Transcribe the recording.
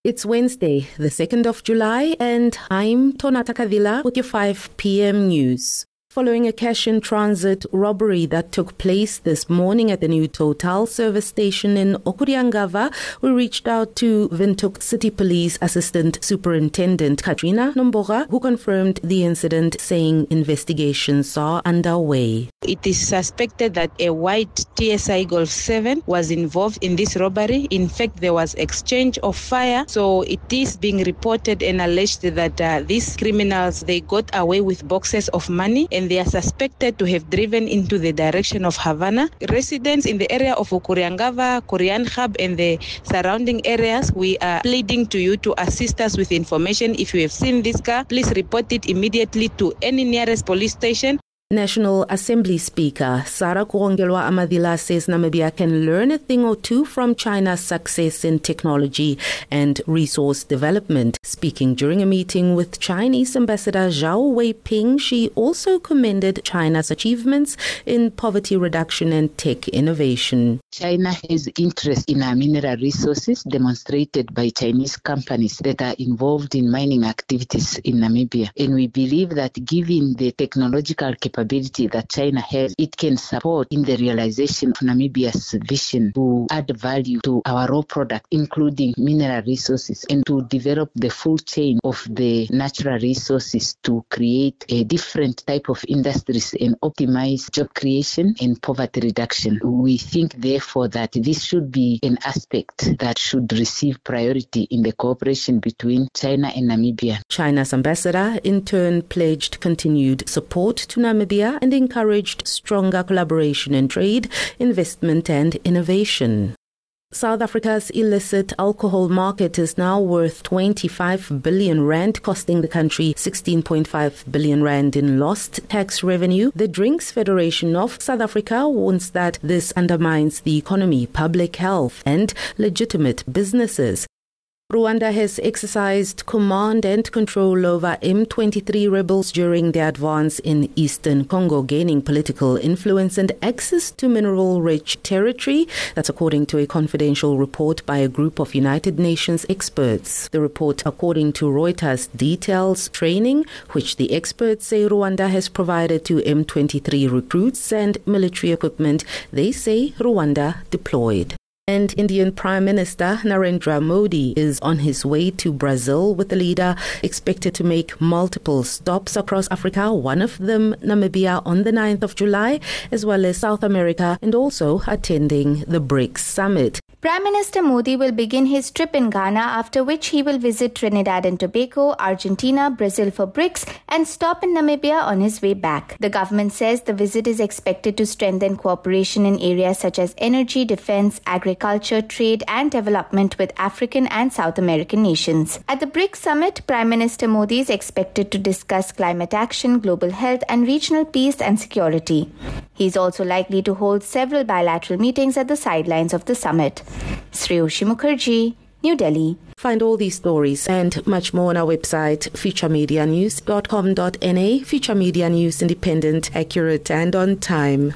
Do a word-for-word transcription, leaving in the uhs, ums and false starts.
It's Wednesday, the second of July, and I'm Tonata Kavila with your five p.m. news. Following a cash-in-transit robbery that took place this morning at the new Total service station in Okuriangava, we reached out to Windhoek City Police Assistant Superintendent Katrina Nomboga, who confirmed the incident, saying investigations are underway. It is suspected that a white T S I Golf seven was involved in this robbery. In fact, there was exchange of fire, so it is being reported and alleged that uh, these criminals, they got away with boxes of money, and they are suspected to have driven into the direction of Havana. Residents in the area of Okuriangava, Korean Hub and the surrounding areas, we are pleading to you to assist us with information. If you have seen this car, please report it immediately to any nearest police station. National Assembly Speaker Sarah Kurongelwa Amadila says Namibia can learn a thing or two from China's success in technology and resource development. Speaking during a meeting with Chinese Ambassador Zhao Weiping, she also commended China's achievements in poverty reduction and tech innovation. China has interest in our mineral resources demonstrated by Chinese companies that are involved in mining activities in Namibia. And we believe that given the technological capability capability that China has, it can support in the realization of Namibia's vision to add value to our raw product, including mineral resources, and to develop the full chain of the natural resources to create a different type of industries and optimize job creation and poverty reduction. We think, therefore, that this should be an aspect that should receive priority in the cooperation between China and Namibia. China's ambassador, in turn, pledged continued support to Namibia and encouraged stronger collaboration in trade, investment and innovation. South Africa's illicit alcohol market is now worth twenty-five billion rand, costing the country sixteen point five billion rand in lost tax revenue. The Drinks Federation of South Africa warns that this undermines the economy, public health and legitimate businesses. Rwanda has exercised command and control over M twenty-three rebels during their advance in eastern Congo, gaining political influence and access to mineral-rich territory. That's according to a confidential report by a group of United Nations experts. The report, according to Reuters, details training which the experts say Rwanda has provided to M twenty-three recruits and military equipment they say Rwanda deployed. And Indian Prime Minister Narendra Modi is on his way to Brazil, with the leader expected to make multiple stops across Africa, one of them Namibia on the ninth of July, as well as South America, and also attending the BRICS summit. Prime Minister Modi will begin his trip in Ghana, after which he will visit Trinidad and Tobago, Argentina, Brazil for BRICS, and stop in Namibia on his way back. The government says the visit is expected to strengthen cooperation in areas such as energy, defense, agriculture, trade, and development with African and South American nations. At the BRICS summit, Prime Minister Modi is expected to discuss climate action, global health, and regional peace and security. He is also likely to hold several bilateral meetings at the sidelines of the summit. Sriyoshi Mukherjee, New Delhi. Find all these stories and much more on our website, future media news dot com dot n a. Future Media News, independent, accurate, and on time.